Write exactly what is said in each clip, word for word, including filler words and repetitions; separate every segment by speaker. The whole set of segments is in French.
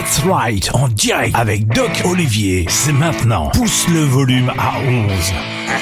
Speaker 1: That's Right en direct avec Doc Olivier. C'est maintenant. Pousse le volume à onze.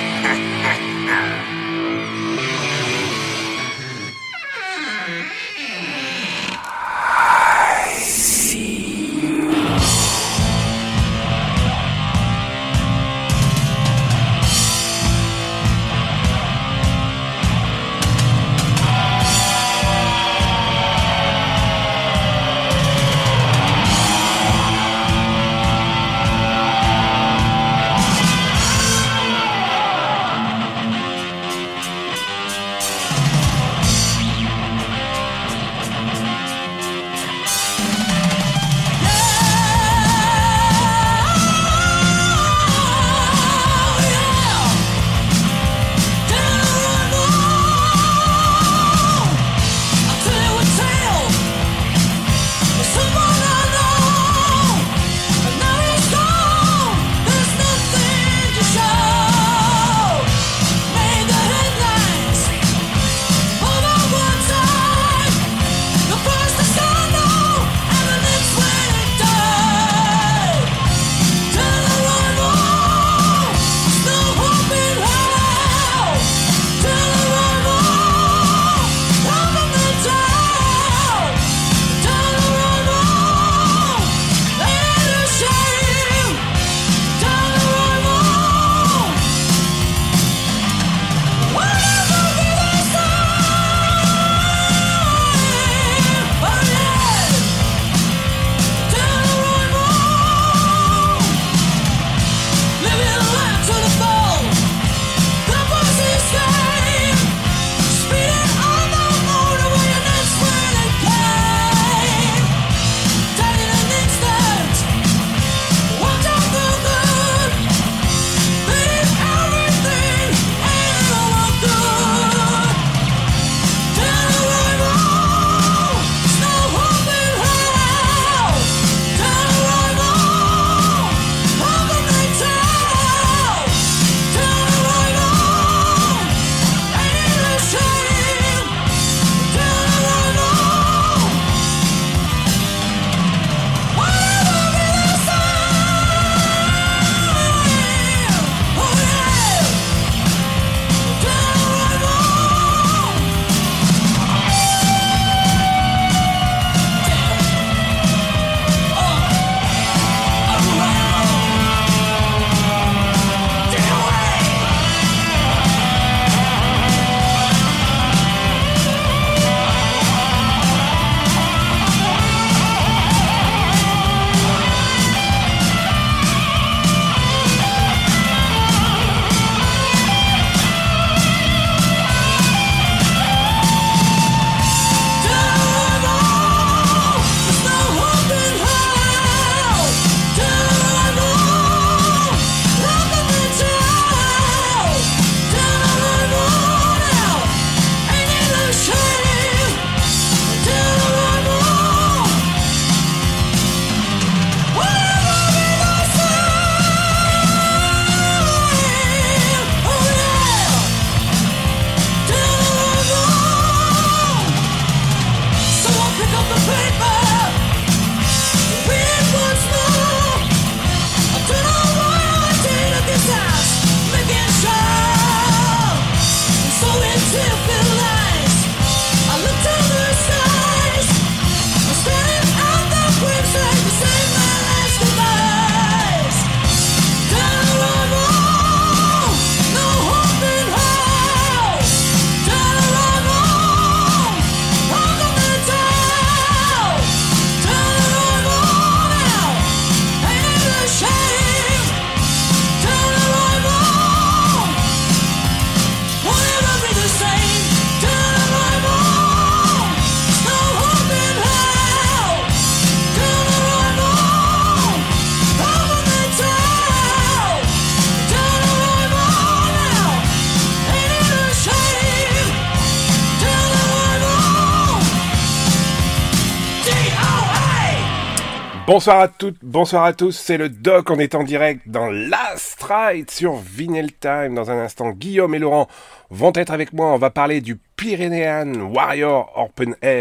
Speaker 2: Bonsoir à toutes, bonsoir à tous, c'est le Doc, on est en direct dans Last Ride sur Vinyl Time. Dans un instant, Guillaume et Laurent vont être avec moi, on va parler du Pyrenean Warrior Open Air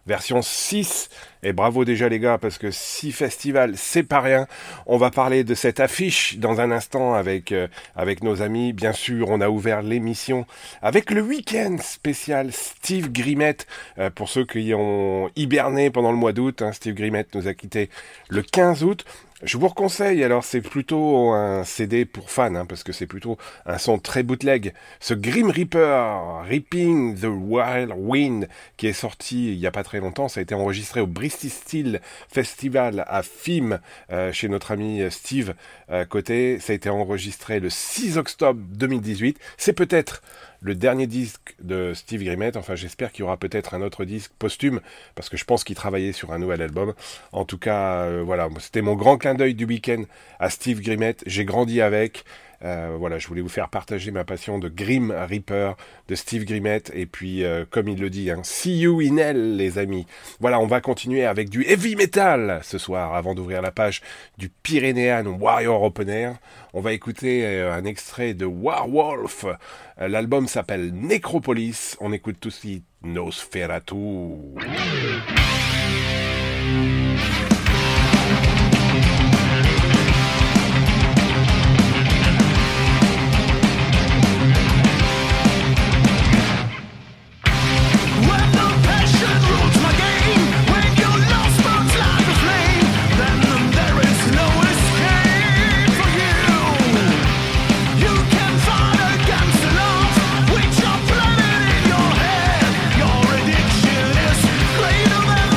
Speaker 2: version six. Et bravo déjà les gars, parce que six festivals, c'est pas rien. On va parler de cette affiche dans un instant avec, euh, avec nos amis. Bien sûr, on a ouvert l'émission avec le week-end spécial Steve Grimmett. Euh, pour ceux qui ont hiberné pendant le mois d'août, hein, Steve Grimmett nous a quittés le quinze août. Je vous reconseille, alors c'est plutôt un C D pour fans, hein, parce que c'est plutôt un son très bootleg. Ce Grim Reaper, Reaping the Wild Wind, qui est sorti il y a pas très longtemps, ça a été enregistré au Bristol Steel Festival à Fim, euh, chez notre ami Steve euh, côté. Ça a été enregistré le six octobre deux mille dix-huit. C'est peut-être le dernier disque de Steve Grimmett. Enfin, j'espère qu'il y aura peut-être un autre disque posthume, parce que je pense qu'il travaillait sur un nouvel album. En tout cas, euh, voilà, c'était mon grand clin d'œil du week-end à Steve Grimmett. J'ai grandi avec. Euh, voilà, je voulais vous faire partager ma passion de Grim Reaper, de Steve Grimmett, et puis, euh, comme il le dit, hein, see you in hell, les amis. Voilà, on va continuer avec du heavy metal ce soir, avant d'ouvrir la page du Pyrénéan Warrior Open Air. On va écouter euh, un extrait de Warwolf. Euh, l'album s'appelle Necropolis. On écoute tout de suite Nosferatu.
Speaker 3: Your addiction is greater than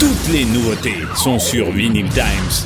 Speaker 1: Toutes les nouveautés sont sur Vinyl Times.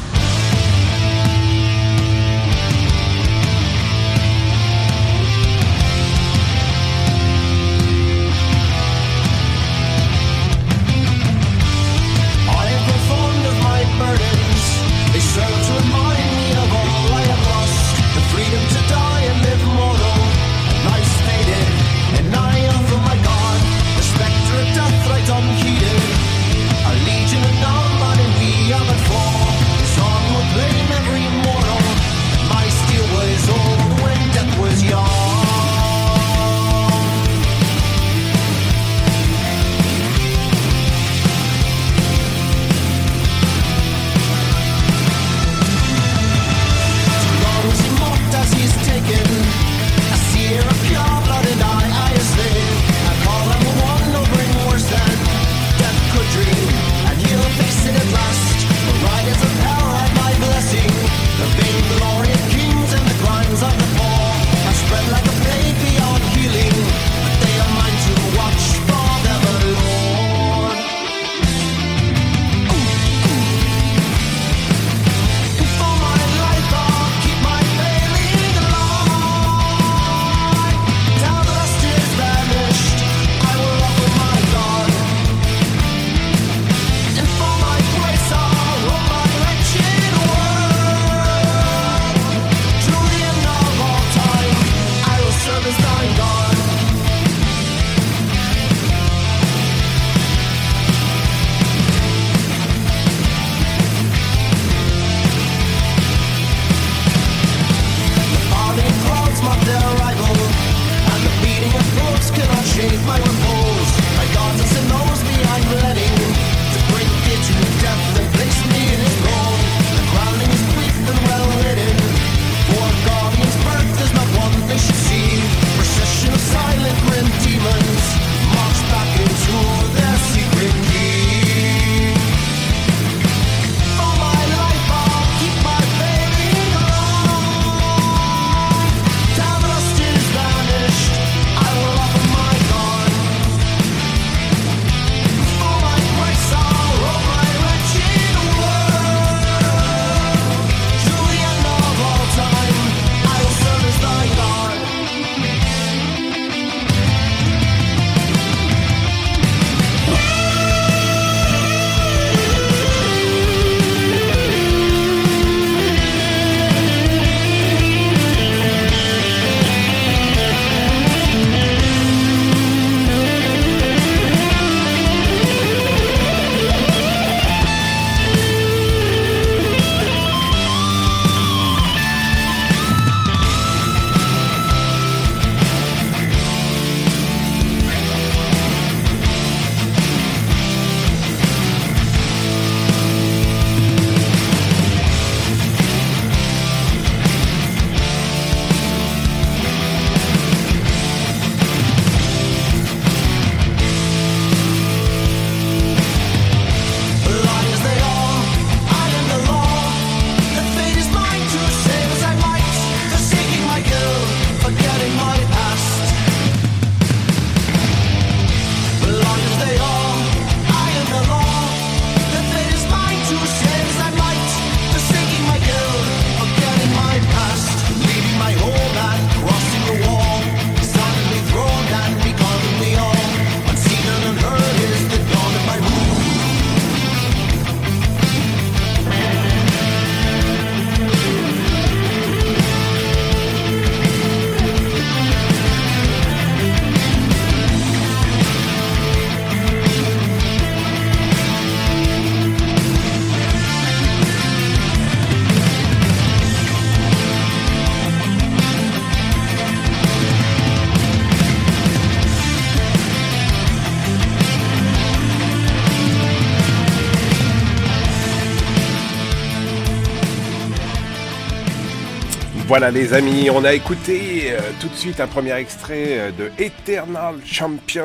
Speaker 2: Voilà les amis, on a écouté euh, tout de suite un premier extrait euh, de Eternal Champions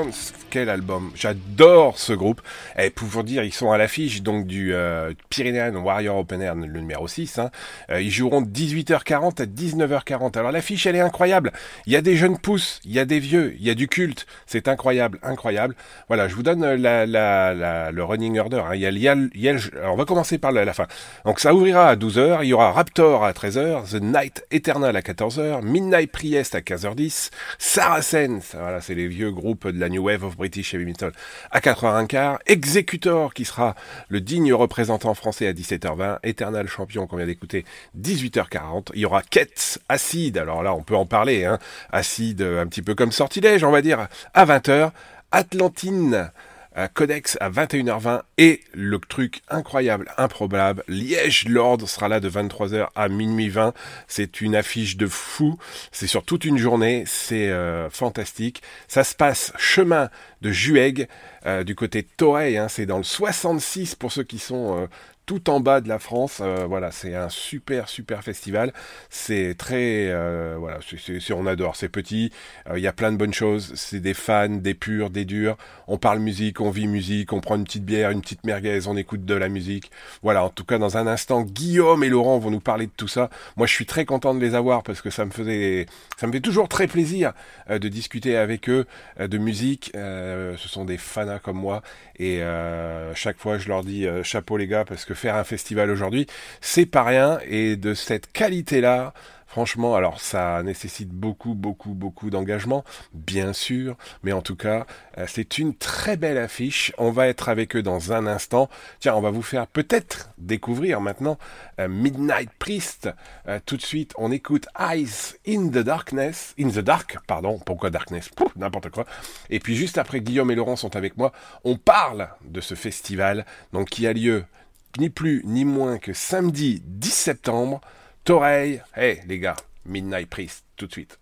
Speaker 2: quel album. J'adore ce groupe. Et pour vous dire, ils sont à l'affiche donc du euh, Pyrenean Warrior Open Air, le numéro six. Hein. Euh, ils joueront de dix-huit heures quarante à dix-neuf heures quarante. Alors l'affiche, elle est incroyable. Il y a des jeunes pousses, il y a des vieux, il y a du culte. C'est incroyable, incroyable. Voilà, je vous donne la, la, la, le running order. Hein. Il y a, il y a, il y a, alors on va commencer par la, la fin. Donc ça ouvrira à douze heures. Il y aura Raptor à treize heures, The Night Eternal à quatorze heures, Midnight Priest à quinze heures dix, Saracen, voilà, c'est les vieux groupes de la New Wave of British Heavy Metal, à quatre heures quinze, Executor qui sera le digne représentant français à dix-sept heures vingt, Eternal Champion qu'on vient d'écouter, dix-huit heures quarante, il y aura Kets, Acid, alors là on peut en parler, hein, Acid un petit peu comme sortilège on va dire, à vingt heures, Atlantine, Codex à vingt et une heures vingt et le truc incroyable, improbable, Liège Lord sera là de vingt-trois heures à minuit vingt. C'est une affiche de fou, c'est sur toute une journée, c'est euh, fantastique. Ça se passe chemin de Jueg, euh, du côté de Toreil, hein, c'est dans le soixante-six pour ceux qui sont euh, tout en bas de la France. Euh, voilà, c'est un super super festival. C'est très euh, voilà, c'est, c'est, c'est, on adore. C'est petit. Il euh, y a plein de bonnes choses. C'est des fans, des purs, des durs. On parle musique, on vit musique, on prend une petite bière, une petite merguez, on écoute de la musique. Voilà. En tout cas, dans un instant, Guillaume et Laurent vont nous parler de tout ça. Moi, je suis très content de les avoir parce que ça me faisait, ça me fait toujours très plaisir euh, de discuter avec eux euh, de musique. Euh, ce sont des fanas comme moi et euh, chaque fois, je leur dis euh, chapeau les gars parce que faire un festival aujourd'hui, c'est pas rien et de cette qualité-là, franchement, alors ça nécessite beaucoup, beaucoup, beaucoup d'engagement, bien sûr, mais en tout cas, euh, c'est une très belle affiche. On va être avec eux dans un instant. Tiens, on va vous faire peut-être découvrir maintenant euh, Midnight Priest. Euh, tout de suite, on écoute Eyes in the Darkness, in the Dark, pardon, pourquoi Darkness, Pouf, n'importe quoi. Et puis juste après, Guillaume et Laurent sont avec moi. On parle de ce festival, donc qui a lieu ni plus ni moins que samedi dix septembre, Toreil. Hey les gars, Midnight Priest, tout de suite.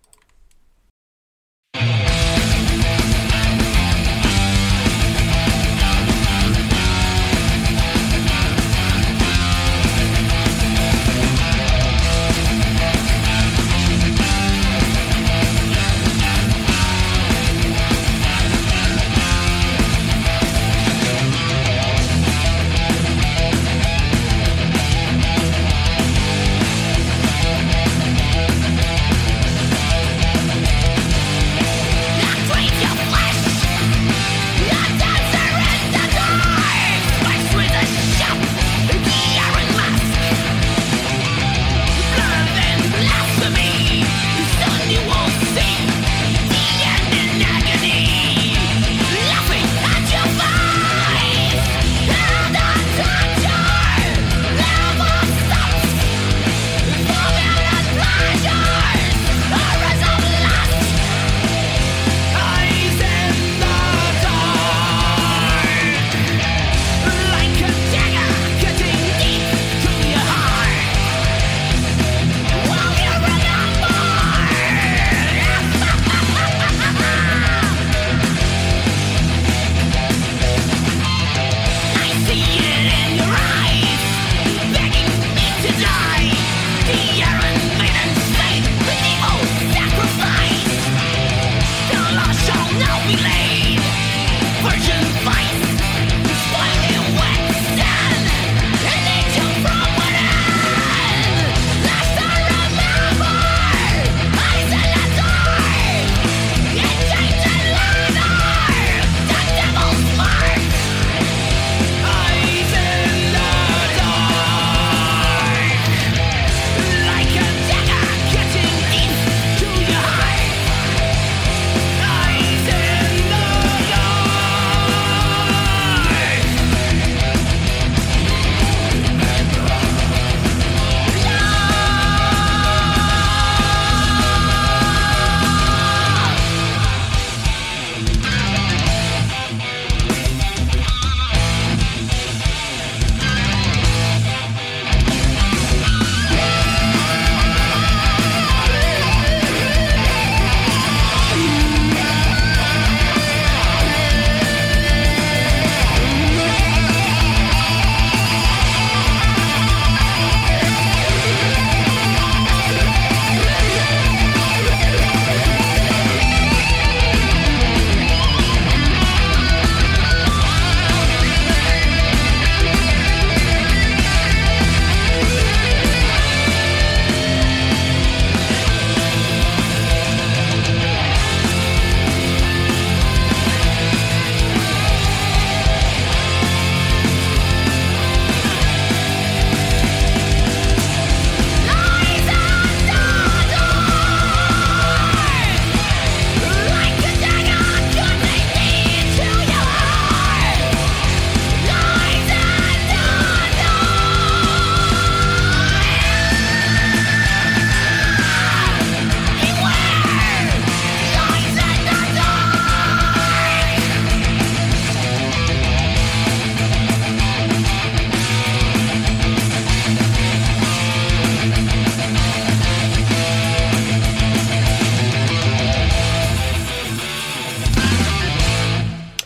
Speaker 3: Thank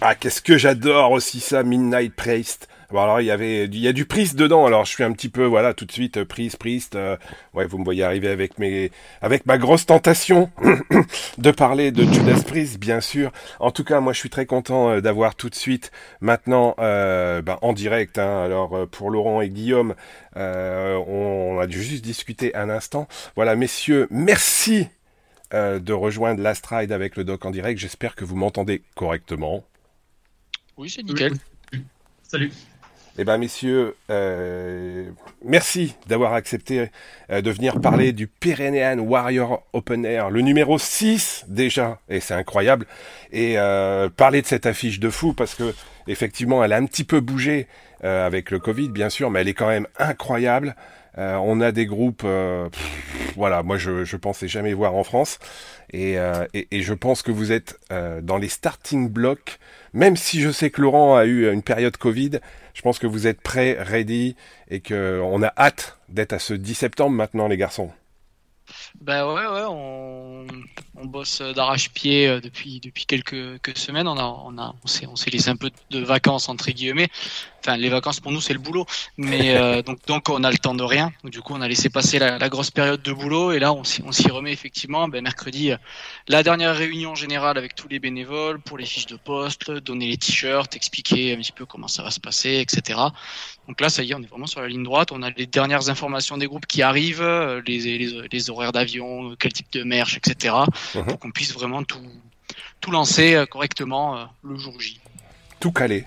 Speaker 2: Ah, qu'est-ce que j'adore aussi ça, Midnight Priest. Bon, alors il y avait, il y a du Priest dedans. Alors je suis un petit peu, voilà, tout de suite euh, Priest, Priest. Euh, ouais, vous me voyez arriver avec mes, avec ma grosse tentation de parler de Judas Priest, bien sûr. En tout cas, moi je suis très content euh, d'avoir tout de suite maintenant, euh, ben, en direct. Hein, alors euh, pour Laurent et Guillaume, euh, on, on a dû juste discuter un instant. Voilà, messieurs, merci euh, de rejoindre Last Ride avec le doc en direct. J'espère que vous m'entendez correctement.
Speaker 3: Oui, c'est nickel.
Speaker 4: Oui. Salut.
Speaker 2: Eh bien, messieurs, euh, merci d'avoir accepté euh, de venir parler du Pyrenean Warrior Open Air, le numéro six déjà, et c'est incroyable, et euh, parler de cette affiche de fou, parce que effectivement, elle a un petit peu bougé euh, avec le Covid, bien sûr, mais elle est quand même incroyable. Euh, on a des groupes, euh, pff, voilà, moi je je pensais jamais voir en France, et, euh, et, et je pense que vous êtes euh, dans les starting blocks, même si je sais que Laurent a eu une période Covid, je pense que vous êtes prêts, ready, et que on a hâte d'être à ce dix septembre maintenant, les garçons.
Speaker 3: Bah ouais, ouais, on, on bosse d'arrache-pied depuis depuis quelques, quelques semaines. On a, on a, on s'est, on s'est laissé un peu de vacances entre guillemets. Enfin, les vacances pour nous c'est le boulot, mais euh, donc donc on a le temps de rien. Donc, du coup, on a laissé passer la, la grosse période de boulot et là on s'y, on s'y remet effectivement. Ben mercredi, la dernière réunion générale avec tous les bénévoles pour les fiches de poste, donner les t-shirts, expliquer un petit peu comment ça va se passer, et cetera. Donc là, ça y est, on est vraiment sur la ligne droite. On a les dernières informations des groupes qui arrivent, les, les, les horaires d'avion, quel type de merch, et cetera. Uh-huh. Pour qu'on puisse vraiment tout, tout lancer correctement le jour J.
Speaker 2: Tout calé.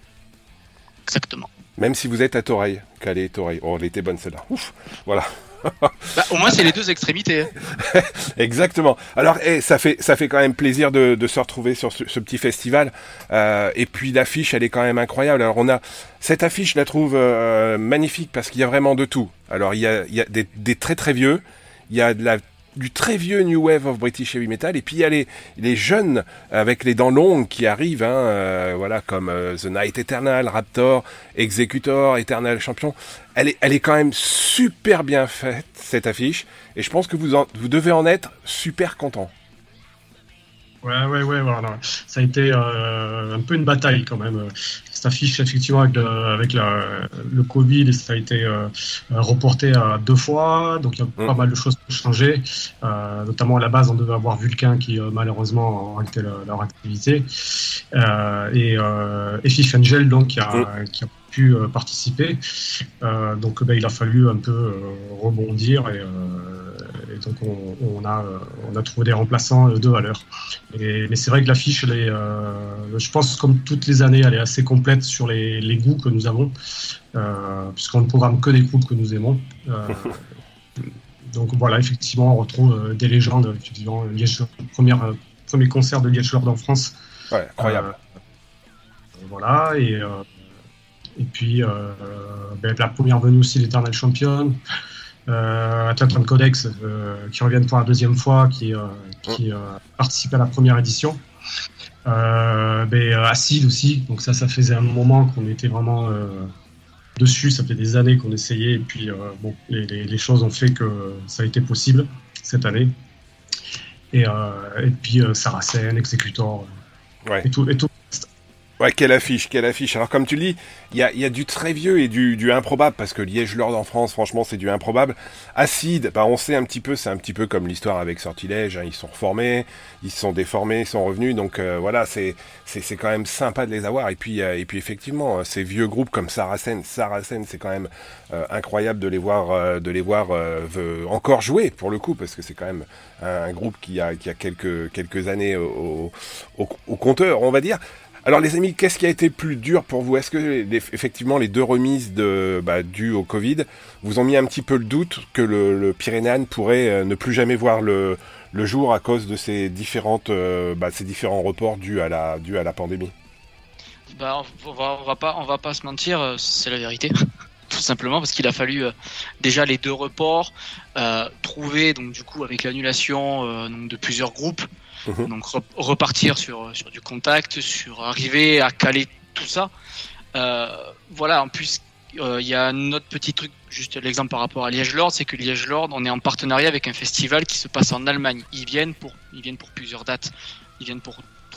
Speaker 3: Exactement.
Speaker 2: Même si vous êtes à Toreil, calé, Toreil. Oh, elle était bonne celle-là. Ouf, voilà.
Speaker 3: Bah, au moins c'est les deux extrémités.
Speaker 2: Exactement. Alors, hey, ça fait ça fait quand même plaisir de, de se retrouver sur ce, ce petit festival. Euh, et puis l'affiche, elle est quand même incroyable. Alors on a cette affiche, je la trouve euh, magnifique parce qu'il y a vraiment de tout. Alors il y a il y a des, des très très vieux, il y a de la du très vieux New Wave of British Heavy Metal, et puis il y a les, les jeunes avec les dents longues qui arrivent, hein, euh, voilà, comme euh, The Night Eternal, Raptor, Executor, Eternal Champion. Elle est, elle est quand même super bien faite, cette affiche, et je pense que vous, en, vous devez en être super content.
Speaker 4: Ouais, ouais, ouais, voilà. Ça a été euh, un peu une bataille quand même. Cette affiche, effectivement, avec le, avec la, le Covid, ça a été euh, reporté à deux fois. Donc, il y a mmh. pas mal de choses qui ont changé. Euh, notamment, à la base, on devait avoir Vulcain qui, euh, malheureusement, a arrêté leur, leur activité. Euh, et euh, et Fifth Angel, donc, qui a, mmh. qui a pu euh, participer. Euh, donc, ben, il a fallu un peu euh, rebondir et, euh, et donc, on, on, a, on a trouvé des remplaçants de valeur. Et, mais c'est vrai que l'affiche, elle est, euh, je pense, comme toutes les années, elle est assez complète sur les, les goûts que nous avons, euh, puisqu'on ne programme que des groupes que nous aimons. Euh, donc voilà, effectivement, on retrouve euh, des légendes. Effectivement, Liège, premier, euh, premier concert de Liège Lord en France.
Speaker 2: Ouais, incroyable.
Speaker 4: Euh, voilà, et, euh, et puis euh, ben, la première venue aussi, l'Eternal Champion. Euh, Atlantan Codex euh, qui reviennent pour la deuxième fois, qui, euh, qui euh, participe à la première édition. Euh, ben, Acid aussi, donc ça, ça faisait un moment qu'on était vraiment euh, dessus, ça fait des années qu'on essayait, et puis euh, bon, les, les, les choses ont fait que ça a été possible cette année. Et, euh, et puis euh, Saracen, Executor,
Speaker 2: ouais.
Speaker 4: et tout. Et tout.
Speaker 2: Ouais, quelle affiche, quelle affiche. Alors comme tu le dis, il y a, y a du très vieux et du, du improbable, parce que Liège Lord en France, franchement, c'est du improbable. Acide, bah on sait un petit peu, c'est un petit peu comme l'histoire avec Sortilège, hein, ils sont reformés, ils se sont déformés, ils sont revenus, donc euh, voilà, c'est, c'est c'est quand même sympa de les avoir. Et puis euh, et puis effectivement, ces vieux groupes comme Saracen, Saracen, c'est quand même euh, incroyable de les voir euh, de les voir euh, encore jouer pour le coup, parce que c'est quand même un, un groupe qui a qui a quelques quelques années au, au, au compteur, on va dire. Alors les amis, qu'est-ce qui a été plus dur pour vous ? Est-ce que les, effectivement les deux remises de, bah, dues au Covid vous ont mis un petit peu le doute que le, le Pyrénéan pourrait euh, ne plus jamais voir le, le jour à cause de ces différentes, euh, bah, ces différents reports dus à la, dus à la pandémie ?
Speaker 3: Bah, on va, on va pas, on va pas se mentir, c'est la vérité. Tout simplement parce qu'il a fallu euh, déjà les deux reports euh, trouver, donc du coup avec l'annulation euh, donc, de plusieurs groupes. Mmh. Donc re- repartir sur, sur du contact, sur arriver à caler tout ça. Euh, voilà, en plus, il euh, y a un autre petit truc, juste l'exemple par rapport à Liège Lord, c'est que Liège Lord, on est en partenariat avec un festival qui se passe en Allemagne. Ils viennent pour, ils viennent pour plusieurs dates. Ils viennent pour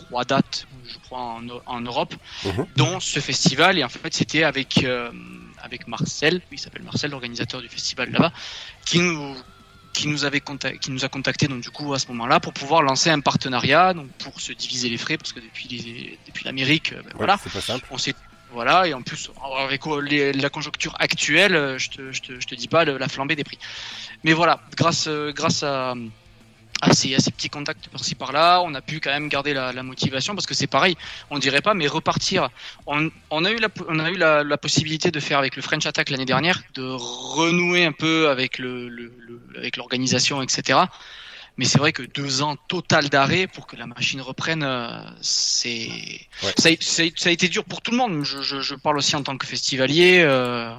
Speaker 3: trois dates, je crois, en, en Europe,
Speaker 2: Mmh.
Speaker 3: dont ce festival. Et en fait, c'était avec, euh, avec Marcel, oui, il s'appelle Marcel, l'organisateur du festival là-bas, qui nous, qui nous, avait contact, qui nous a contacté donc, du coup, à ce moment-là pour pouvoir lancer un partenariat, donc, pour se diviser les frais, parce que depuis, les, depuis l'Amérique, ben,
Speaker 2: Ouais,
Speaker 3: voilà,
Speaker 2: c'est pas simple.
Speaker 3: on s'est voilà, et en plus, avec les, la conjoncture actuelle, je te, je te, je te dis pas la flambée des prix. Mais voilà, grâce, grâce à, à, ces, à ces petits contacts par-ci par-là, on a pu quand même garder la, la motivation, parce que c'est pareil, on dirait pas, mais repartir. On, on a eu, la, on a eu la, la possibilité de faire avec le French Attack l'année dernière, de renouer un peu avec, le, le, le, avec l'organisation, et cetera. Mais c'est vrai que deux ans total d'arrêt pour que la machine reprenne, euh, c'est
Speaker 2: Ouais.
Speaker 3: ça, a- ça, a- ça a été dur pour tout le monde. Je, je, je parle aussi en tant que festivalier. Euh...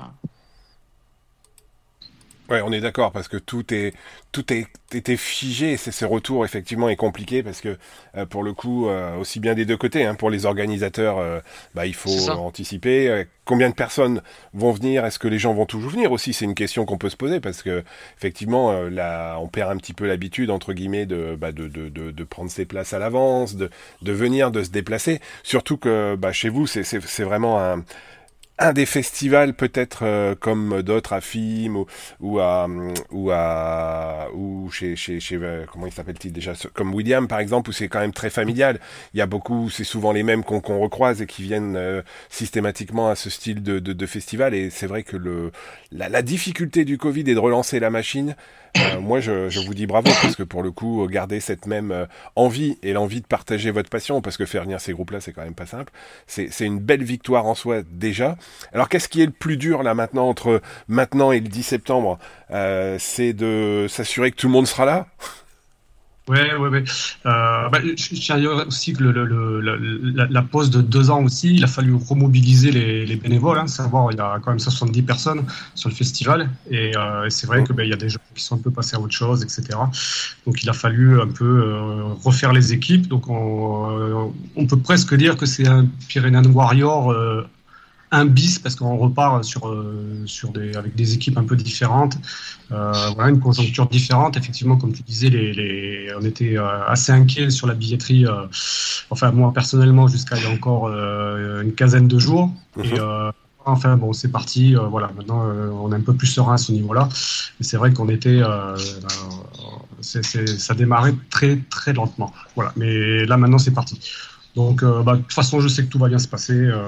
Speaker 2: Ouais, on est d'accord parce que tout est tout est était figé. C'est ce retour effectivement est compliqué parce que euh, pour le coup euh, aussi bien des deux côtés. Hein, pour les organisateurs, euh, bah il faut
Speaker 3: C'est ça.
Speaker 2: anticiper. Euh, combien de personnes vont venir? Est-ce que les gens vont toujours venir aussi? C'est une question qu'on peut se poser parce que effectivement euh, là on perd un petit peu l'habitude entre guillemets de bah, de, de de de prendre ses places à l'avance, de de venir, de se déplacer. Surtout que bah chez vous c'est c'est c'est vraiment un un des festivals peut-être euh, comme d'autres à F I M ou, ou à ou à ou chez chez chez euh, comment il s'appelle-t-il déjà ce- comme William par exemple où c'est quand même très familial. Il y a beaucoup, c'est souvent les mêmes qu'on qu'on recroise et qui viennent euh, systématiquement à ce style de de, de festival et c'est vrai que le la, la difficulté du Covid est de relancer la machine. Euh, moi, je, je vous dis bravo parce que pour le coup, garder cette même euh, envie et l'envie de partager votre passion, parce que faire venir ces groupes-là, c'est quand même pas simple. C'est, c'est une belle victoire en soi déjà. Alors, qu'est-ce qui est le plus dur là maintenant entre maintenant et le dix septembre? Euh, c'est de s'assurer que tout le monde sera là.
Speaker 4: Ouais, ouais, ouais. Euh, bah, je je tiens à dire aussi que le, le, le, le- la, la pause de deux ans aussi, il a fallu remobiliser les, les bénévoles. Hein, savoir, il y a quand même soixante-dix personnes sur le festival, et euh, c'est vrai que ben, il y a des gens qui sont un peu passés à autre chose, et cetera. Donc il a fallu un peu euh, refaire les équipes. Donc on, euh, on peut presque dire que c'est un Pyrenean Warrior euh, un bis parce qu'on repart sur euh, sur des avec des équipes un peu différentes. Euh, voilà, une conjoncture différente. Effectivement, comme tu disais, les, les, on était euh, assez inquiets sur la billetterie. Euh, enfin, moi personnellement, jusqu'à il y a encore euh, une quinzaine de jours.
Speaker 2: Mhm.
Speaker 4: Et euh, enfin, bon, c'est parti. Euh, voilà, maintenant, euh, on est un peu plus serein à ce niveau-là. Mais c'est vrai qu'on était, euh, euh, c'est, c'est, ça démarrait très très lentement. Voilà, mais là maintenant, c'est parti. Donc, euh, bah, de toute façon, je sais que tout va bien se passer. Euh,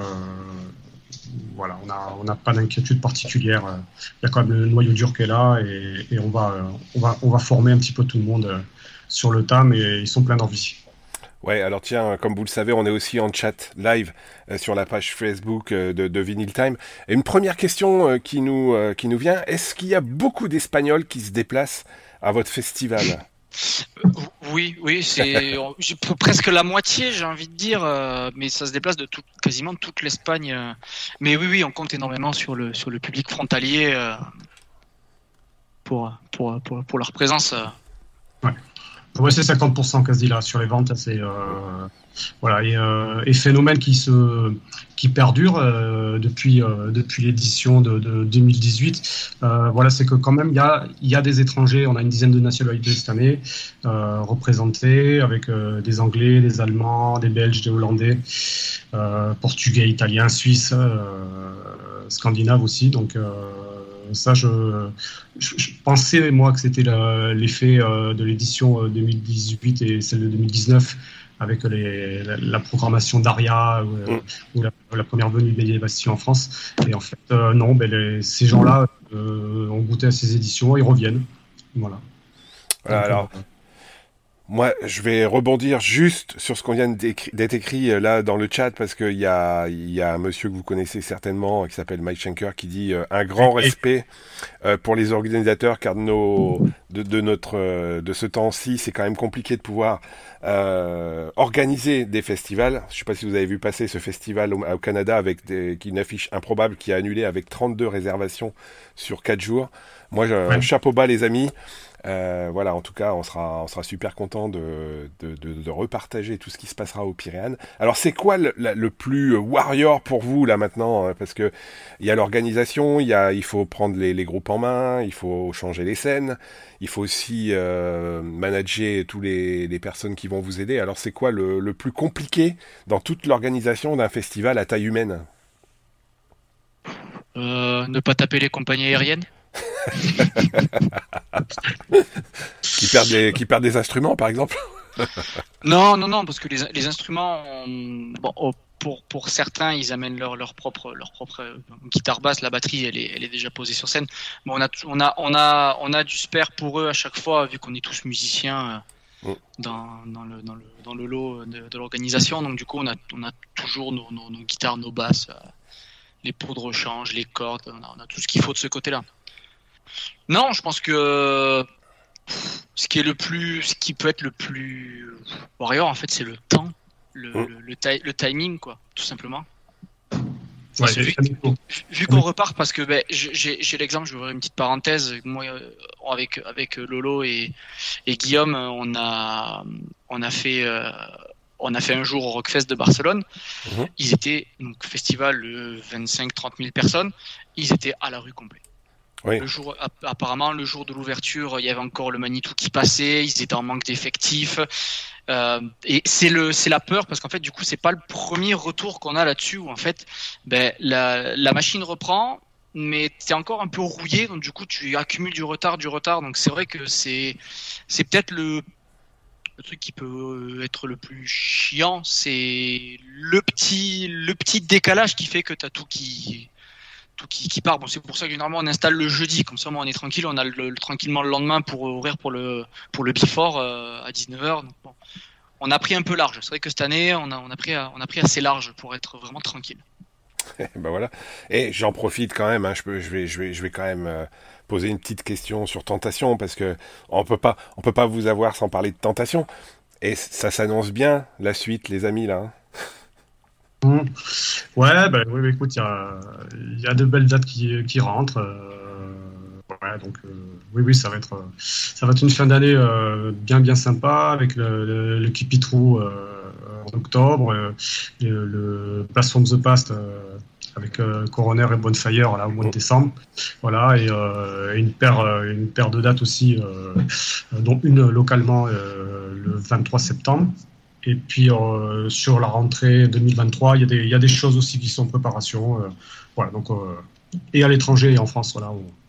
Speaker 4: voilà, on n'a on a pas d'inquiétude particulière. Il y a quand même le noyau dur qui est là et, et on, va, on, va, on va former un petit peu tout le monde sur le tas, mais ils sont pleins d'envie.
Speaker 2: Ouais, alors tiens, comme vous le savez, on est aussi en chat live euh, sur la page Facebook euh, de, de Vinyl Time. Et une première question euh, qui nous euh, qui nous vient, est-ce qu'il y a beaucoup d'Espagnols qui se déplacent à votre festival?
Speaker 3: Oui, oui, c'est j'ai p- presque la moitié, j'ai envie de dire, euh, mais ça se déplace de tout, quasiment toute l'Espagne. euh. Mais oui, oui, on compte énormément sur le sur le public frontalier euh, pour, pour pour pour leur présence. euh.
Speaker 4: Ouais, c'est cinquante pour cent quasi là sur les ventes. C'est euh, voilà et, euh, et phénomène qui se qui perdure euh, depuis euh, depuis l'édition de, de deux mille dix-huit. Euh, voilà, c'est que quand même il y a il y a des étrangers. On a une dizaine de nationalités cette année euh, représentées avec euh, des Anglais, des Allemands, des Belges, des Hollandais, euh, Portugais, Italiens, Suisses, euh, Scandinaves aussi. Donc euh, ça, je, je, je pensais, moi, que c'était la- l'effet euh, de l'édition euh, deux mille dix-huit et celle de deux mille dix-neuf avec les, la, la programmation d'Aria ou, euh,
Speaker 2: Mm.
Speaker 4: ou la, la première venue de Bélier Bastille en France. Et en fait, euh, non, ben, les- ces gens-là euh, ont goûté à ces éditions, ils reviennent. Voilà.
Speaker 2: Voilà,
Speaker 4: Donc,
Speaker 2: alors,
Speaker 4: euh,
Speaker 2: moi, je vais rebondir juste sur ce qu'on vient d'écri- d'être écrit euh, là dans le chat parce qu'il y a, il y a un monsieur que vous connaissez certainement qui s'appelle Mike Schenker qui dit euh, un grand respect euh, pour les organisateurs car de, nos, de, de notre euh, de ce temps-ci c'est quand même compliqué de pouvoir euh, organiser des festivals. Je sais pas si vous avez vu passer ce festival au, au Canada avec des, qui une affiche improbable qui a annulé avec trente-deux réservations sur quatre jours. Moi, j'ai un
Speaker 4: Ouais.
Speaker 2: chapeau bas les amis. Euh, voilà, en tout cas, on sera, on sera super content de, de, de, de repartager tout ce qui se passera au Pyrénées. Alors, c'est quoi le, la- le plus warrior pour vous là maintenant? Parce que il y a l'organisation, il y a, il faut prendre les, les groupes en main, il faut changer les scènes, il faut aussi euh, manager tous les, les personnes qui vont vous aider. Alors, c'est quoi le, le plus compliqué dans toute l'organisation d'un festival à taille humaine?
Speaker 3: Euh, ne pas taper les compagnies aériennes.
Speaker 2: Qui perdent des, qui perdent des instruments, par exemple?
Speaker 3: Non, non, non, parce que les, les instruments, on- bon, oh, pour, pour certains, ils amènent leur, leur propre, leur propre euh, guitare basse, la batterie, elle est, elle est déjà posée sur scène. Mais on a, t- on a, on a, on a du spare pour eux à chaque fois, vu qu'on est tous musiciens euh,
Speaker 2: Mm.
Speaker 3: dans, dans le, dans le, dans le lot de, de l'organisation. Donc du coup, on a, on a toujours nos, nos, nos guitares, nos basses, euh, les pots de rechange, les cordes, on a, on a tout ce qu'il faut de ce côté-là. Non, je pense que ce qui est le plus, ce qui peut être le plus warrior, en fait, c'est le temps, le,
Speaker 2: Mm.
Speaker 3: le, le, ti- le timing, quoi, tout simplement.
Speaker 4: Ouais,
Speaker 3: Vu, vu qu'on repart, parce que ben, j'ai j'ai l'exemple, je vais ouvrir une petite parenthèse. Moi, euh, avec avec Lolo et, et Guillaume, on a on a fait euh, on a fait un jour au Rockfest de Barcelone.
Speaker 2: Mhm.
Speaker 3: Ils étaient donc festival de vingt-cinq trente mille personnes. Ils étaient à la rue complet.
Speaker 2: Oui.
Speaker 3: Le jour, app- apparemment, le jour de l'ouverture, il y avait encore le Manitou qui passait. Ils étaient en manque d'effectifs. Euh, et c'est le, c'est la peur parce qu'en fait, du coup, c'est pas le premier retour qu'on a là-dessus où en fait, ben la, la machine reprend, mais t'es encore un peu rouillé, donc du coup, tu accumules du retard, du retard. Donc c'est vrai que c'est, c'est peut-être le, le truc qui peut être le plus chiant, c'est le petit, le petit décalage qui fait que t'as tout qui tout qui, qui part. Bon, c'est pour ça que généralement on installe le jeudi, comme ça moi on est tranquille, on a le, le- tranquillement le lendemain pour ouvrir pour le pour le before euh, à dix-neuf heures. Donc, bon, on a pris un peu large. C'est vrai que cette année on a on a pris on a pris assez large pour être vraiment tranquille.
Speaker 2: Ben voilà. Et j'en profite quand même. Hein, je peux, je vais, je vais, je vais quand même euh, poser une petite question sur Tentation parce que on peut pas, on peut pas vous avoir sans parler de Tentation. Et ça s'annonce bien la suite, les amis là. Hein.
Speaker 4: Mmh. Ouais, bah, oui, bah, écoute, il y a, il y a de belles dates qui, qui rentrent. euh, ouais, donc, euh, oui, oui, ça va être, euh, ça va être une fin d'année euh, bien, bien sympa avec le, le, le Kipitrou euh, en octobre, euh, le, le Blast from the Past euh, avec euh, Coroner et Bonfire là, au mois de décembre. Voilà, et, euh, et une, paire, euh, une paire de dates aussi, euh, dont une localement euh, le vingt-trois septembre. Et puis euh, sur la rentrée deux mille vingt-trois, il y a des, il y a des choses aussi qui sont en préparation. euh, voilà, donc, euh, et à l'étranger et en France, voilà,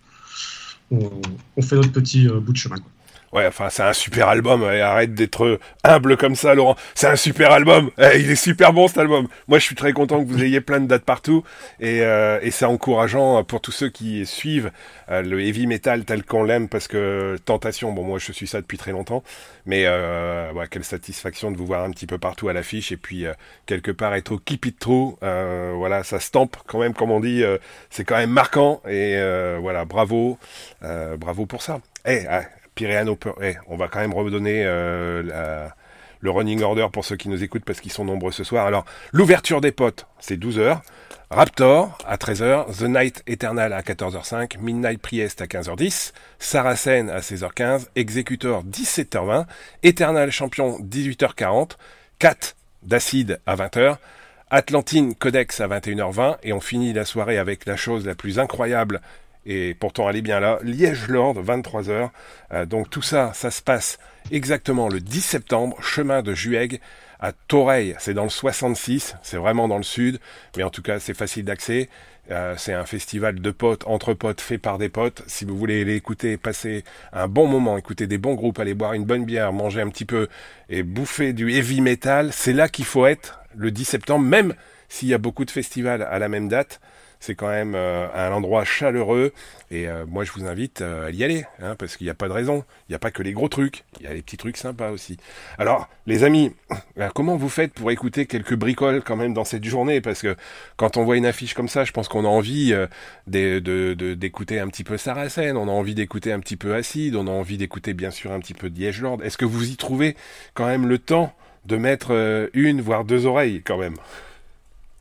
Speaker 4: on, on, on fait notre petit euh, bout de chemin, quoi.
Speaker 2: Ouais, enfin c'est un super album. Et arrête d'être humble comme ça, Laurent. C'est un super album. Eh, il est super bon cet album. Moi, je suis très content que vous ayez plein de dates partout et, euh, et c'est encourageant pour tous ceux qui suivent euh, le heavy metal tel qu'on l'aime parce que Tentation. Bon, moi, je suis ça depuis très longtemps, mais euh, ouais, quelle satisfaction de vous voir un petit peu partout à l'affiche et puis euh, quelque part être au keep it true. Euh, voilà, ça stampe quand même, comme on dit. Euh, c'est quand même marquant et euh, voilà, bravo, euh, bravo pour ça. Eh. Ah, Pyréano, eh, on va quand même redonner euh, la, le running order pour ceux qui nous écoutent parce qu'ils sont nombreux ce soir. Alors, l'ouverture des potes, c'est douze heures. Raptor à treize heures. The Night Eternal à quatorze heures cinq. Midnight Priest à quinze heures dix. Saracen à seize heures quinze. Executor dix-sept heures vingt. Eternal Champion dix-huit heures quarante. Cat d'Acide à vingt heures. Atlantine Codex à vingt et une heures vingt. Et on finit la soirée avec la chose la plus incroyable et pourtant elle est bien là, Liège Lord, vingt-trois heures. Euh, donc tout ça, ça se passe exactement le dix septembre, chemin de Juègue, à Toreil. C'est dans le soixante-six, c'est vraiment dans le sud, mais en tout cas c'est facile d'accès. Euh, c'est un festival de potes, entre potes, fait par des potes. Si vous voulez aller écouter, passer un bon moment, écouter des bons groupes, aller boire une bonne bière, manger un petit peu et bouffer du heavy metal, c'est là qu'il faut être le dix septembre, même s'il y a beaucoup de festivals à la même date. C'est quand même euh, un endroit chaleureux et euh, moi je vous invite euh, à y aller hein, parce qu'il n'y a pas de raison, il n'y a pas que les gros trucs, il y a les petits trucs sympas aussi. Alors les amis, comment vous faites pour écouter quelques bricoles quand même dans cette journée, parce que quand on voit une affiche comme ça, je pense qu'on a envie euh, de, de, de, d'écouter un petit peu Saracen, on a envie d'écouter un petit peu Acide, on a envie d'écouter bien sûr un petit peu Liège Lord. Est-ce que vous y trouvez quand même le temps de mettre euh, une voire deux oreilles quand même?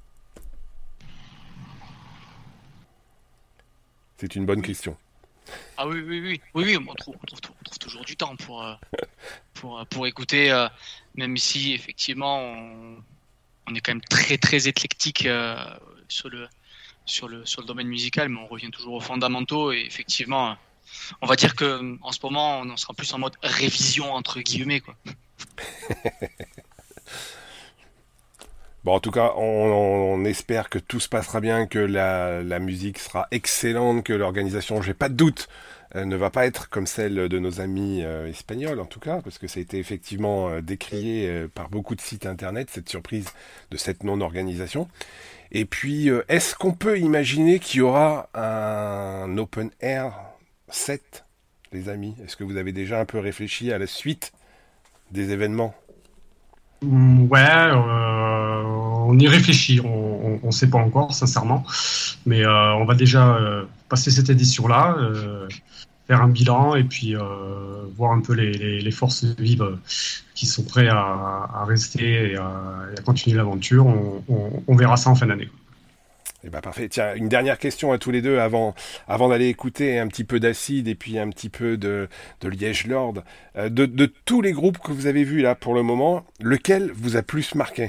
Speaker 2: C'est une bonne question.
Speaker 3: Ah oui, oui, oui, oui, oui, on trouve, on trouve, on trouve toujours du temps pour, euh, pour, euh, pour écouter, euh, même si effectivement on, on est quand même très, très éclectique euh, sur le, sur le, sur le domaine musical, mais on revient toujours aux fondamentaux et effectivement, euh, on va dire que en ce moment, on sera plus en mode révision entre guillemets, quoi.
Speaker 2: Bon, en tout cas, on, on espère que tout se passera bien, que la, la musique sera excellente, que l'organisation, j'ai pas de doute, euh, ne va pas être comme celle de nos amis euh, espagnols, en tout cas, parce que ça a été effectivement euh, décrié euh, par beaucoup de sites internet, cette surprise de cette non-organisation. Et puis, euh, est-ce qu'on peut imaginer qu'il y aura un open air set, les amis? Est-ce que vous avez déjà un peu réfléchi à la suite des événements?
Speaker 4: Ouais, euh, on y réfléchit, on ne sait pas encore, sincèrement, mais euh, on va déjà euh, passer cette édition-là, euh, faire un bilan et puis euh, voir un peu les, les, les forces vives qui sont prêtes à, à rester et à, et à continuer l'aventure. On, on, on verra ça en fin d'année.
Speaker 2: Eh ben parfait. Tiens, une dernière question à tous les deux avant, avant d'aller écouter un petit peu d'Acide et puis un petit peu de, de Liège Lord. Euh, de, de tous les groupes que vous avez vus là pour le moment, lequel vous a plus marqué?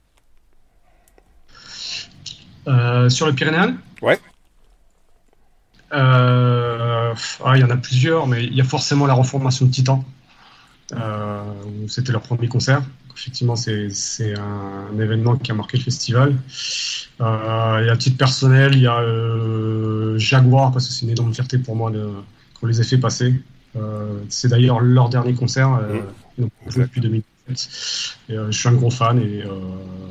Speaker 4: euh, Sur le Pyrénéen?
Speaker 2: Ouais.
Speaker 4: Euh, ah, il y en a plusieurs, mais il y a forcément la reformation de Titan. Euh, c'était leur premier concert. Effectivement, c'est, c'est un, un événement qui a marqué le festival. Euh, et à titre personnel, il y a euh, Jaguar, parce que c'est une énorme fierté pour moi de, qu'on les ait fait passer. Euh, c'est d'ailleurs leur dernier concert, euh, mmh. Ils ont joué depuis deux mille dix-sept. Et, euh, je suis un gros fan. Et, euh,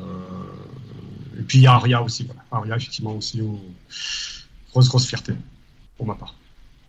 Speaker 4: et puis il y a Aria aussi. Voilà. Aria, effectivement, aussi. Où, grosse, grosse fierté, pour ma part.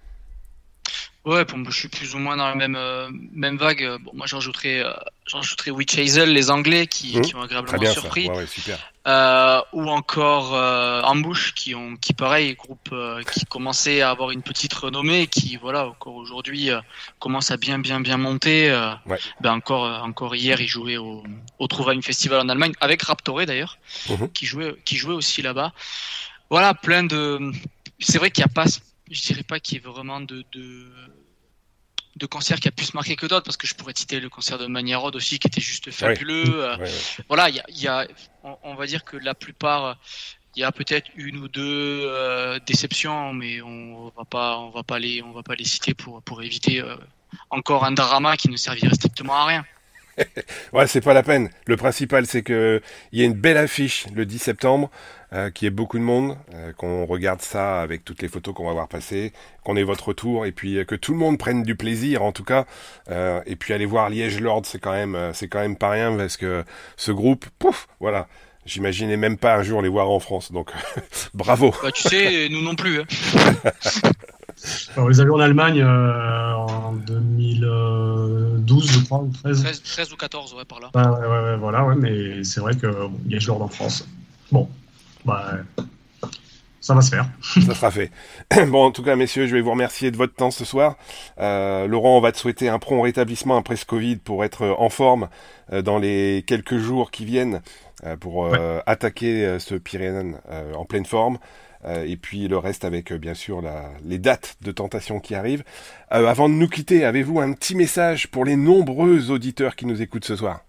Speaker 3: Ouais, pour moi, je suis plus ou moins dans la même euh, même vague. Bon, moi, j'en rajouterais, euh, j'en rajouterais Witch Hazel, les Anglais, qui, mmh, qui ont agréablement
Speaker 2: bien,
Speaker 3: surpris.
Speaker 2: ouais, ouais, super.
Speaker 3: Euh, ou encore euh, Ambush, qui ont, qui pareil, groupe euh, qui commençait à avoir une petite renommée, qui voilà, encore aujourd'hui euh, commence à bien, bien, bien monter. Euh, ouais. Ben encore, euh, encore hier, ils jouaient au, au Trondheim Festival en Allemagne avec Raptoré d'ailleurs, mmh. qui jouait, qui jouait aussi là-bas. Voilà, plein de. C'est vrai qu'il n'y a pas. Je dirais pas qu'il y ait vraiment de, de, de concerts qui a plus marqué que d'autres, parce que je pourrais citer le concert de Manierod aussi, qui était juste fabuleux. Oui. Euh, oui, oui. Voilà, il y a, y a on, on va dire que la plupart, il y a peut-être une ou deux euh, déceptions, mais on va pas, on va pas les, on va pas les citer pour pour éviter euh, encore un drama qui ne servirait strictement à rien.
Speaker 2: Ouais, c'est pas la peine. Le principal, c'est que il y a une belle affiche le dix septembre, euh, qu'il y ait beaucoup de monde, euh, qu'on regarde ça avec toutes les photos qu'on va voir passer, qu'on ait votre retour, et puis euh, que tout le monde prenne du plaisir, en tout cas. Euh, et puis aller voir Liège Lord, c'est quand même, euh, c'est quand même pas rien, parce que ce groupe, pouf, voilà. J'imaginais même pas un jour les voir en France, donc bravo.
Speaker 3: Bah, tu sais, nous non plus. Hein.
Speaker 4: Alors, on les a vus en Allemagne euh, en deux mille douze, je crois, ou treize.
Speaker 3: treize, treize ou quatorze, ouais, par là.
Speaker 4: Ah, ouais, ouais, ouais, voilà, ouais, mais c'est vrai que bon, il y a Lord en France. Bon, bah, ça va se faire.
Speaker 2: Ça sera fait. Bon, en tout cas, messieurs, je vais vous remercier de votre temps ce soir. Euh, Laurent, on va te souhaiter un prompt rétablissement après ce Covid pour être en forme euh, dans les quelques jours qui viennent euh, pour euh, ouais. attaquer euh, ce Pyrénées euh, en pleine forme. Euh, et puis le reste avec euh, bien sûr la, les dates de tentation qui arrivent. Euh, avant de nous quitter, avez-vous un petit message pour les nombreux auditeurs qui nous écoutent ce soir?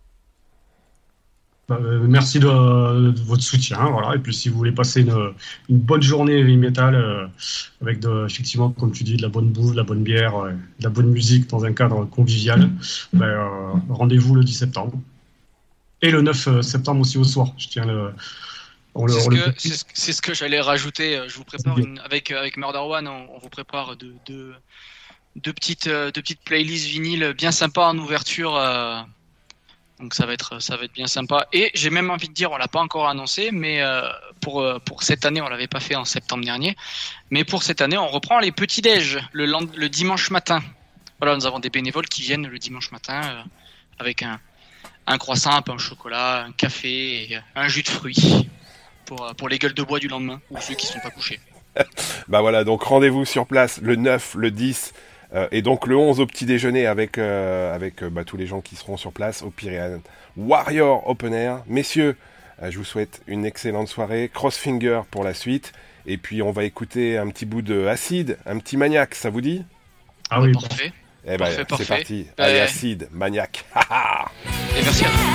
Speaker 4: Euh, merci de, de votre soutien, voilà. Et puis si vous voulez passer une, une bonne journée heavy metal euh, avec de, effectivement, comme tu dis, de la bonne bouffe, de la bonne bière, euh, de la bonne musique dans un cadre convivial, ben, euh, rendez-vous le dix septembre. Et le neuf septembre aussi au soir. Je tiens le
Speaker 3: On c'est, ce que, c'est, ce, c'est ce que j'allais rajouter. Je vous prépare une, avec avec Murder One, on, on vous prépare deux de, de, de petites de petites playlists vinyles bien sympas en ouverture. Euh, donc ça va être ça va être bien sympa. Et j'ai même envie de dire, on l'a pas encore annoncé, mais euh, pour pour cette année, on l'avait pas fait en septembre dernier, mais pour cette année, on reprend les petits déj le le dimanche matin. Voilà, nous avons des bénévoles qui viennent le dimanche matin euh, avec un un croissant, un pain au chocolat, un café et un jus de fruits. Pour, pour les gueules de bois du lendemain, ou ceux qui ne sont pas couchés.
Speaker 2: Bah voilà, donc rendez-vous sur place le neuf, le dix, euh, et donc le onze au petit déjeuner avec, euh, avec euh, bah, tous les gens qui seront sur place au Pyrénées Warrior Open Air. Messieurs, euh, je vous souhaite une excellente soirée, Crossfinger pour la suite, Et puis on va écouter un petit bout de Acide, un petit Maniac, ça vous dit?
Speaker 4: Ah oui,
Speaker 3: Parfait.
Speaker 2: Eh ben,
Speaker 3: Parfait,
Speaker 2: c'est
Speaker 3: parfait.
Speaker 2: parti.
Speaker 3: Euh,
Speaker 2: Allez, Acide, Maniac. Haha.
Speaker 3: Et merci à toi.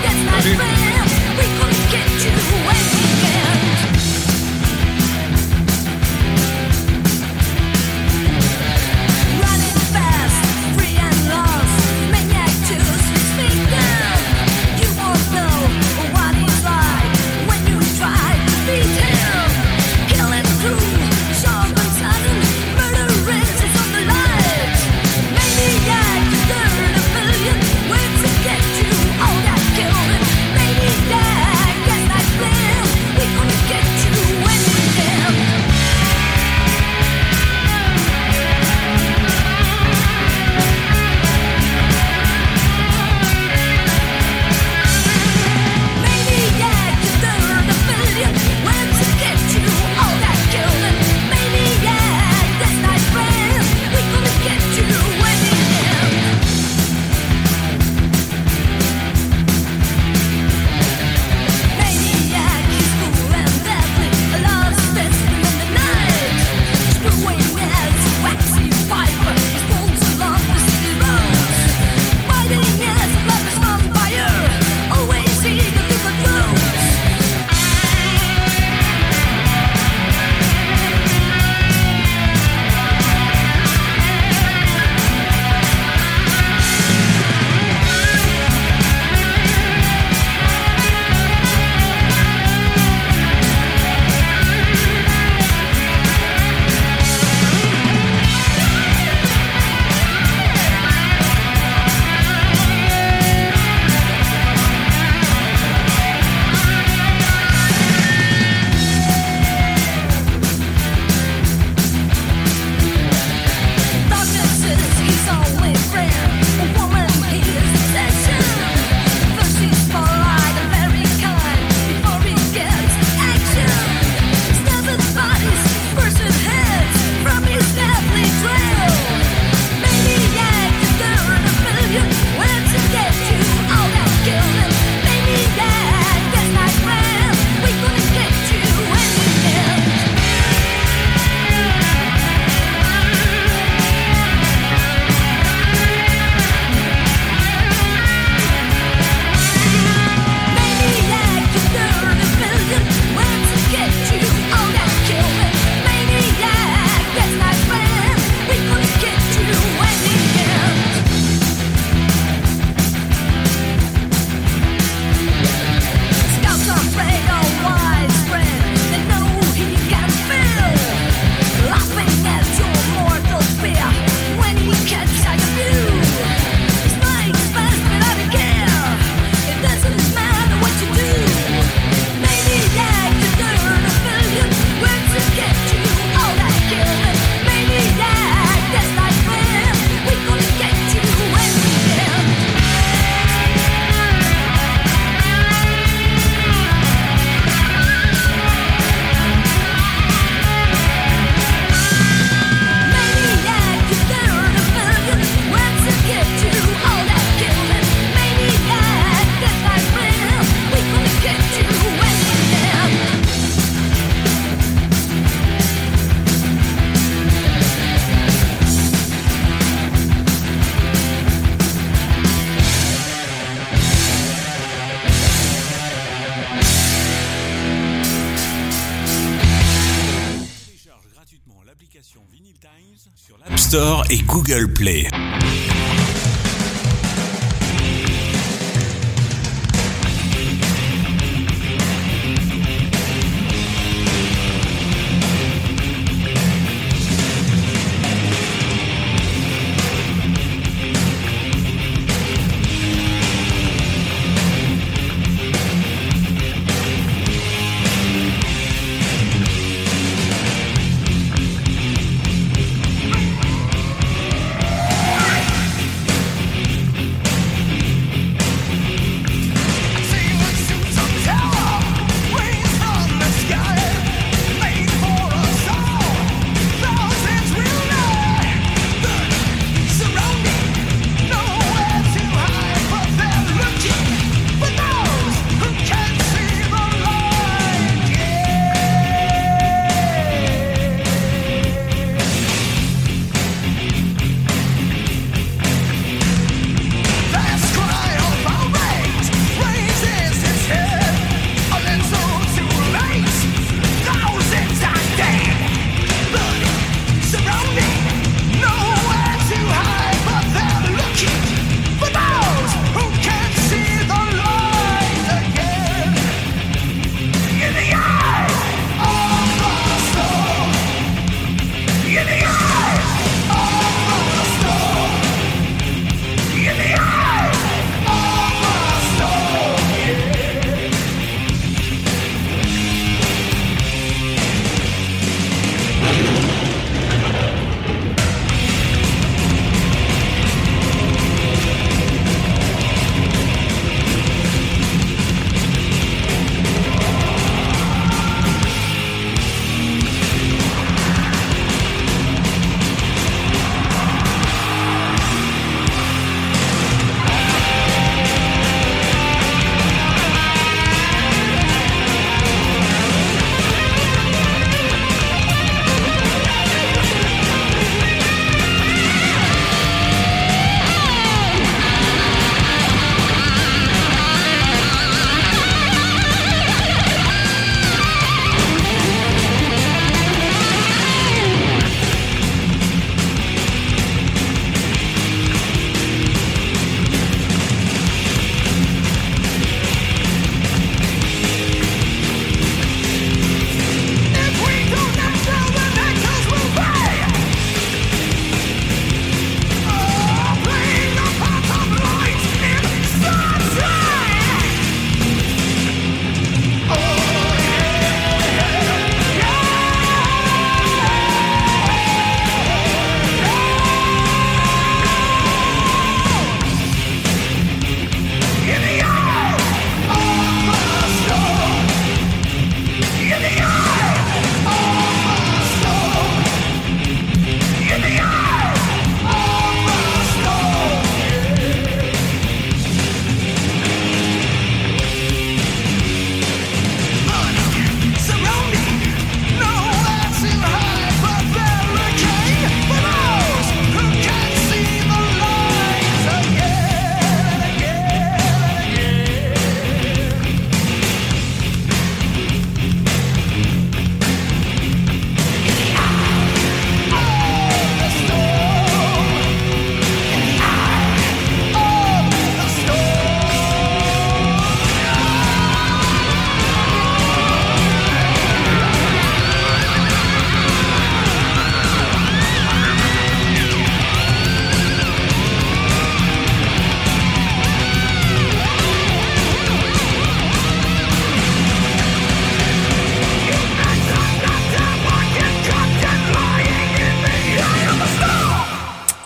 Speaker 1: App Store et Google Play.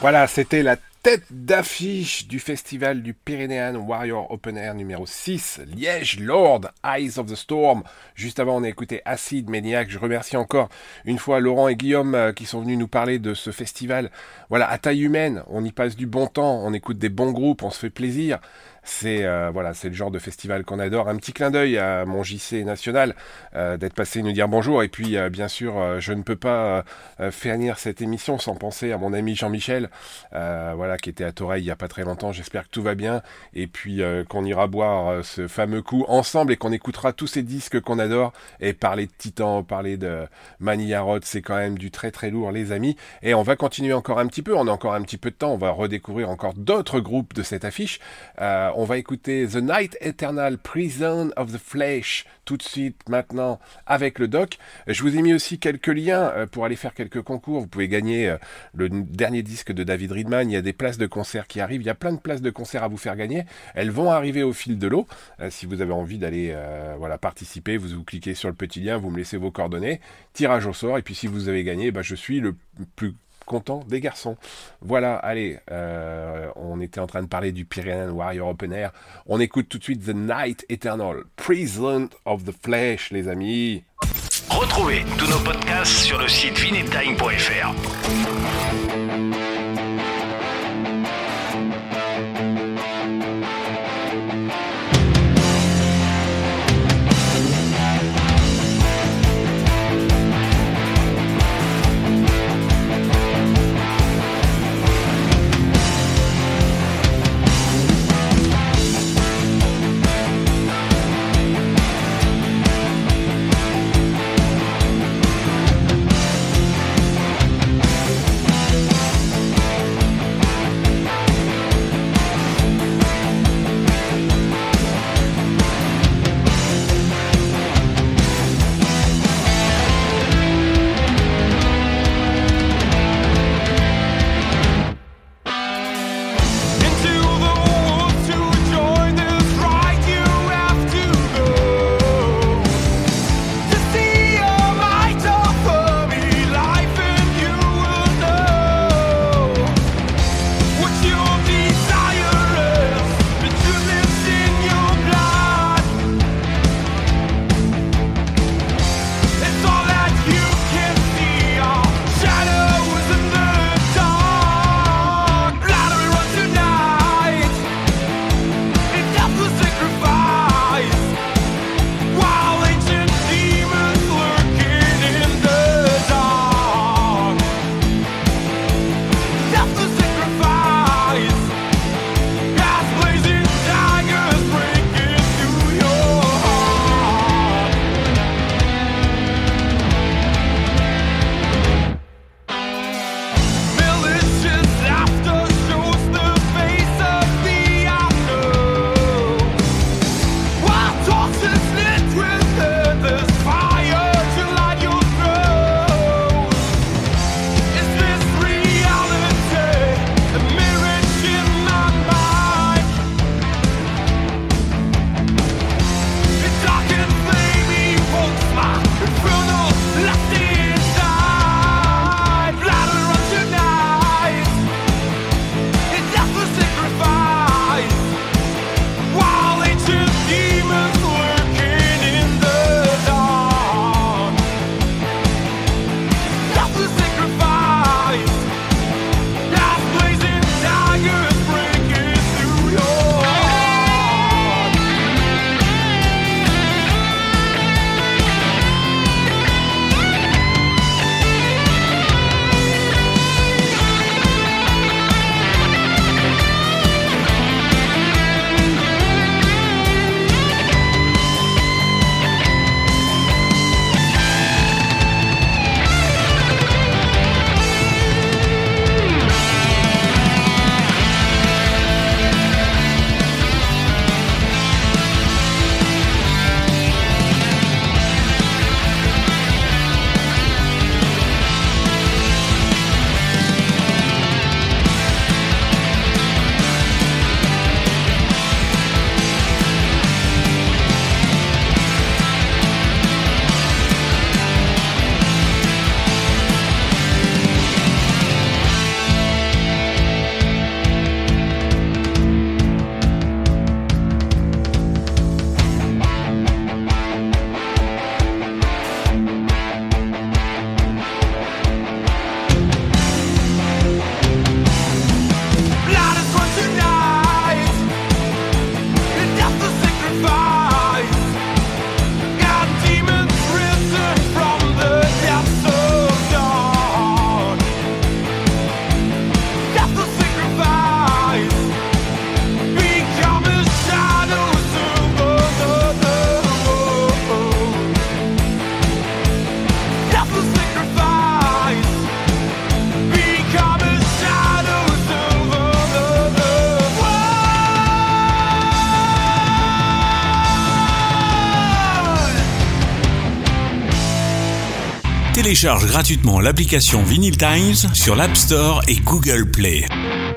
Speaker 2: Voilà, c'était la tête d'affiche du festival du Pyrénéan Warrior Open Air numéro six, Liège, Lord, Eyes of the Storm. Juste avant, on a écouté Acid Maniac. Je remercie encore une fois Laurent et Guillaume euh, qui sont venus nous parler de ce festival. Voilà, à taille humaine, on y passe du bon temps, on écoute des bons groupes, on se fait plaisir. C'est euh, voilà, c'est le genre de festival qu'on adore. Un petit clin d'œil à mon J C national euh, d'être passé nous dire bonjour. Et puis euh, bien sûr, euh, je ne peux pas euh, finir cette émission sans penser à mon ami Jean-Michel, euh, voilà, qui était à Toreil il y a pas très longtemps. J'espère que tout va bien et puis euh, qu'on ira boire euh, ce fameux coup ensemble et qu'on écoutera tous ces disques qu'on adore. Et parler de Titan, parler de Mania Roth, c'est quand même du très très lourd, les amis. Et on va continuer encore un petit peu. On a encore un petit peu de temps. On va redécouvrir encore d'autres groupes de cette affiche. Euh, On va écouter The Night Eternal, Prison of the Flesh, tout de suite, maintenant, avec le doc. Je vous ai mis aussi quelques liens pour aller faire quelques concours. Vous pouvez gagner le dernier disque de David Riedman. Il y a des places de concert qui arrivent. Il y a plein de places de concert à vous faire gagner. Elles vont arriver au fil de l'eau. Si vous avez envie d'aller euh, voilà, participer, vous, vous cliquez sur le petit lien, vous me laissez vos coordonnées, tirage au sort. Et puis si vous avez gagné, bah, je suis le plus content des garçons. Voilà, allez, euh, on était en train de parler du Pyrénéan Warrior Open Air. On écoute tout de suite The Night Eternal, Prison of the Flesh, les amis.
Speaker 1: Retrouvez tous nos podcasts sur le site vinytime point f r. Télécharge gratuitement l'application Vinyl Times sur l'App Store et Google Play.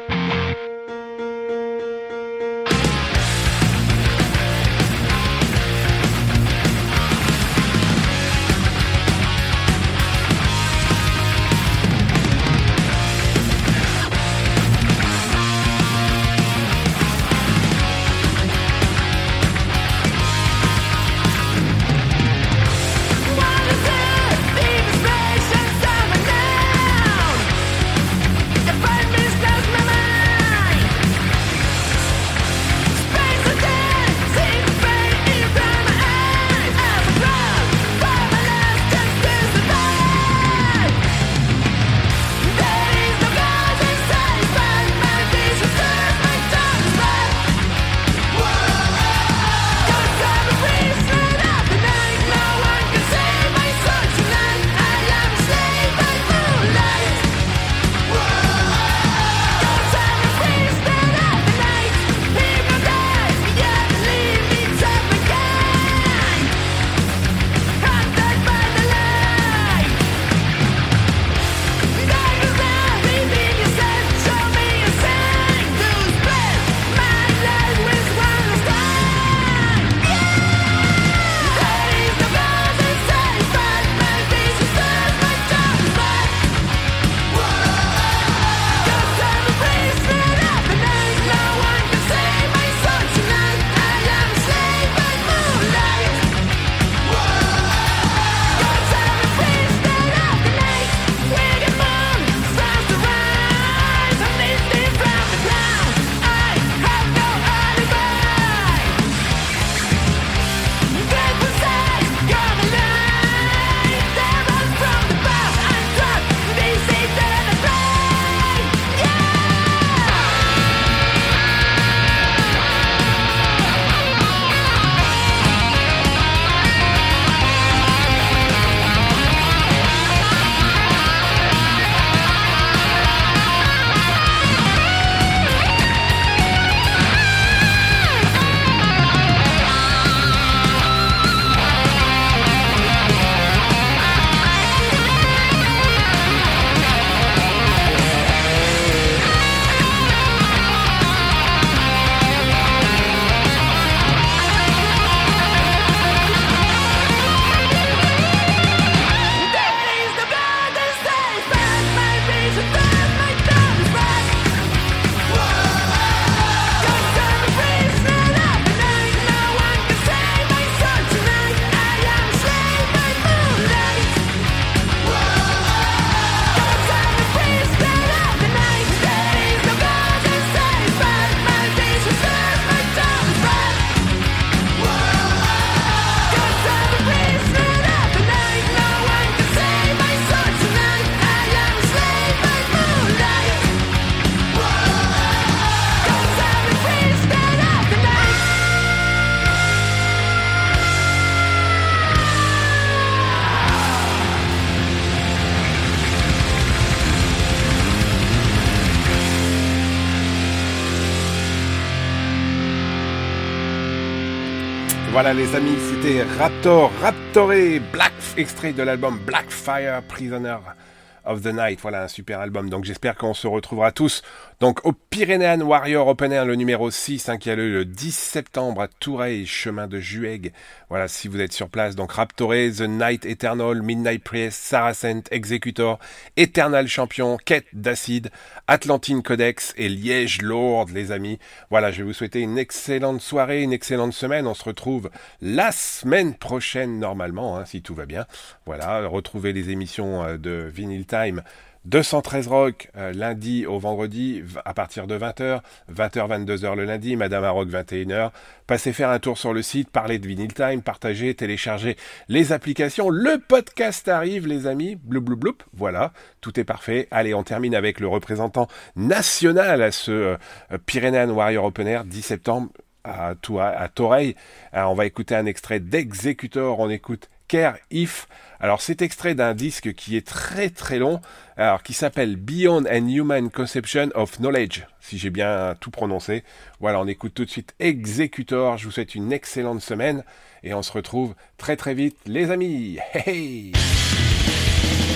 Speaker 2: Voilà les amis, c'était Raptor, Raptoré, Black, extrait de l'album Blackfire, Prisoner of the Night. Voilà un super album, donc j'espère qu'on se retrouvera tous donc au Pyrénéan Warrior Open Air, le numéro six, hein, qui a lieu le dix septembre à Toureil, chemin de Juègue. Voilà, si vous êtes sur place, donc Raptoré, The Night Eternal, Midnight Priest, Saracen, Executor, Eternal Champion, Quête d'Acide, Atlantine Codex et Liège Lord, les amis. Voilà, je vais vous souhaiter une excellente soirée, une excellente semaine. On se retrouve la semaine prochaine normalement, hein, si tout va bien. Voilà, retrouvez les émissions de Vinyl Time deux cent treize Rock, euh, lundi au vendredi, à partir de vingt heures, vingt heures vingt-deux heures le lundi, Madame à Rock vingt et une heures. Passez faire un tour sur le site, parlez de Vinyl Time, partagez, téléchargez les applications. Le podcast arrive, les amis, bloup bloup bloup, voilà, tout est parfait. Allez, on termine avec le représentant national à ce euh, Pyrénéan Warrior Open Air, dix septembre, à, à Toureil. Alors, on va écouter un extrait d'Executor, on écoute Care If. Alors c'est extrait d'un disque qui est très très long, alors qui s'appelle Beyond an Human Conception of Knowledge, si j'ai bien tout prononcé. Voilà, on écoute tout de suite Executor. Je vous souhaite une excellente semaine et on se retrouve très très vite les amis. Hey, hey.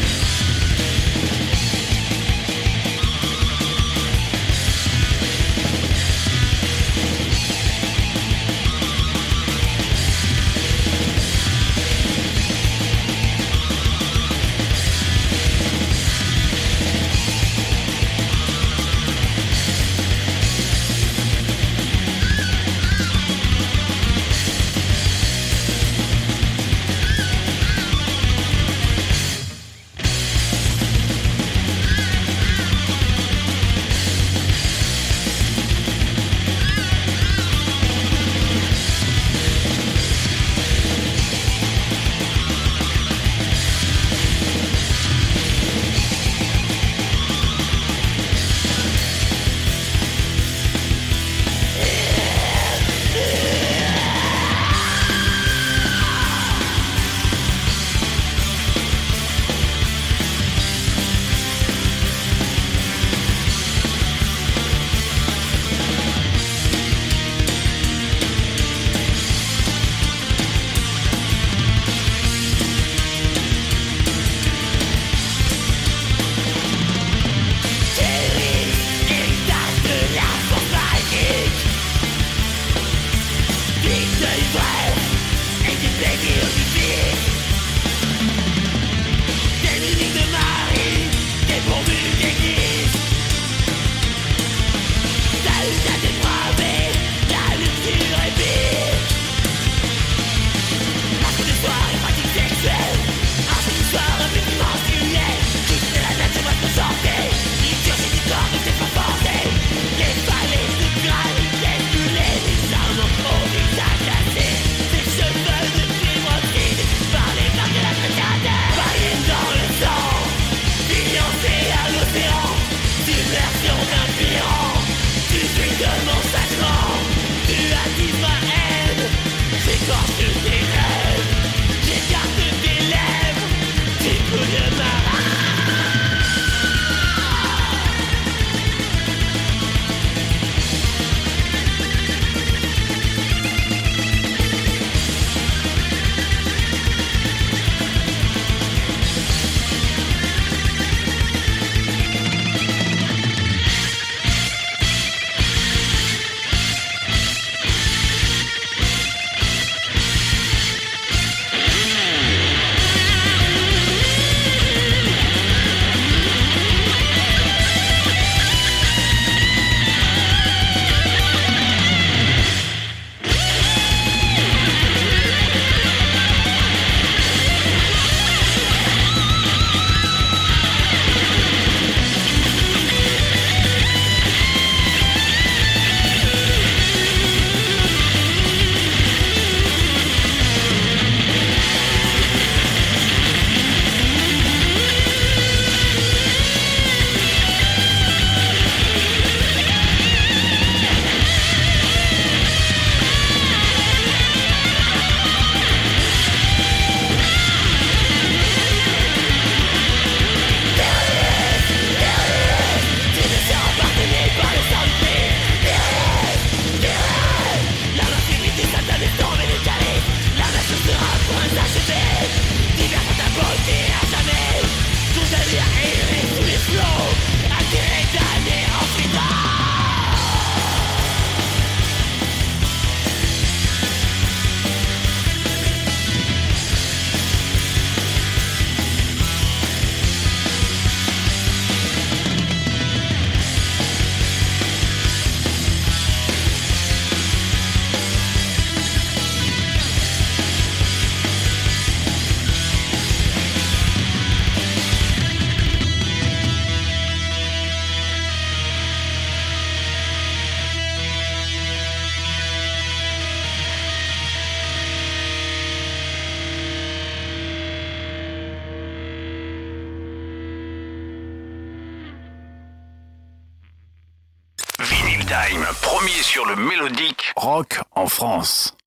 Speaker 1: Time, premier sur le mélodique rock en France.